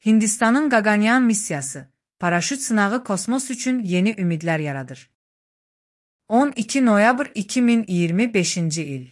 Hindistanın Gaganyaan missiyası, paraşüt sınağı kosmos üçün yeni ümidlər yaradır. 12 noyabr 2025 il.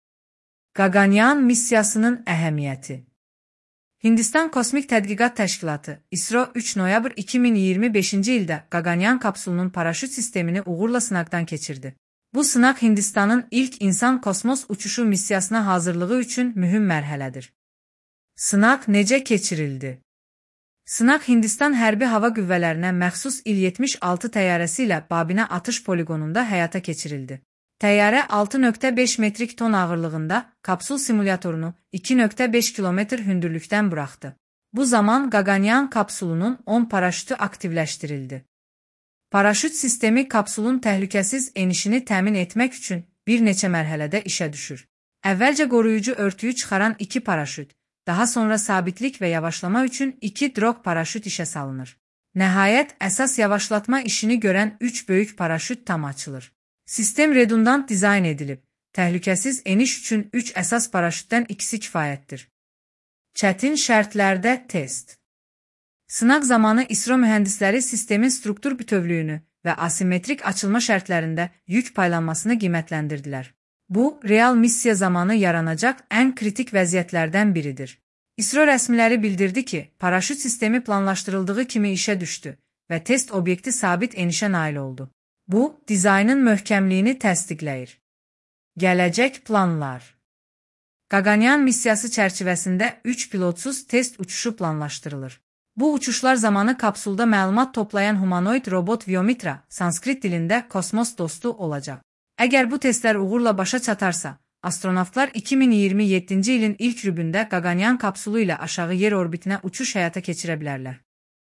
Gaganyaan missiyasının əhəmiyyəti. Hindistan Kosmik Tədqiqat Təşkilatı, ISRO 3 noyabr 2025 ildə Gaganyaan kapsulunun paraşüt sistemini uğurla sınaqdan keçirdi. Bu sınaq Hindistanın ilk insan kosmos uçuşu missiyasına hazırlığı üçün mühüm mərhələdir. Sınaq necə keçirildi? Sınaq Hindistan Hərbi Hava Qüvvələrinə məxsus İl-76 təyyarəsi ilə Babina atış poligonunda həyata keçirildi. Təyyarə 6,5 metrik ton ağırlığında kapsul simulyatorunu 2,5 kilometr hündürlükdən buraxdı. Bu zaman Gaganyaan kapsulunun 10 paraşütü aktivləşdirildi. Paraşüt sistemi kapsulun təhlükəsiz enişini təmin etmək üçün bir neçə mərhələdə işə düşür. Əvvəlcə qoruyucu örtüyü çıxaran 2 paraşüt, daha sonra sabitlik və yavaşlama üçün 2 drog paraşüt işə salınır. Nəhayət, əsas yavaşlatma işini görən 3 böyük paraşüt tam açılır. Sistem redundant dizayn edilib. Təhlükəsiz eniş üçün 3 əsas paraşütdən ikisi kifayətdir. Çətin şərtlərdə test. Sınaq zamanı ISRO mühəndisləri sistemin struktur bütövlüyünü və asimetrik açılma şərtlərində yük paylanmasını qiymətləndirdilər. Bu, real missiya zamanı yaranacaq ən kritik vəziyyətlərdən biridir. ISRO rəsmiləri bildirdi ki, paraşüt sistemi planlaşdırıldığı kimi işə düşdü və test obyekti sabit enişə nail oldu. Bu, dizaynın möhkəmliyini təsdiqləyir. Gələcək planlar. Gaganyaan missiyası çərçivəsində 3 pilotsuz test uçuşu planlaşdırılır. Bu uçuşlar zamanı kapsulda məlumat toplayan humanoid robot Vyomitra, sanskrit dilində kosmos dostu olacaq. Əgər bu testlər uğurla başa çatarsa, astronavtlar 2027-ci ilin ilk rübündə Gaganyaan kapsulu ilə aşağı yer orbitinə uçuş həyata keçirə bilərlər.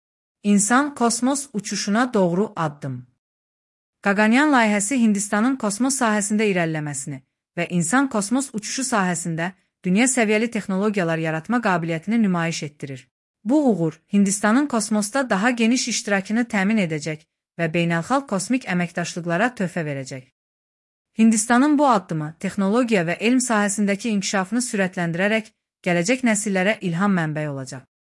İnsan kosmos uçuşuna doğru addım. Gaganyaan layihəsi Hindistanın kosmos sahəsində irəliləməsini və insan kosmos uçuşu sahəsində dünya səviyyəli texnologiyalar yaratma qabiliyyətini nümayiş etdirir. Bu uğur Hindistanın kosmosda daha geniş iştirakını təmin edəcək və beynəlxalq kosmik əməkdaşlıqlara töhfə verəcək. Hindistanın bu addımı texnologiya və elm sahəsindəki inkişafını sürətləndirərək gələcək nəsillərə ilham mənbəyi olacaq.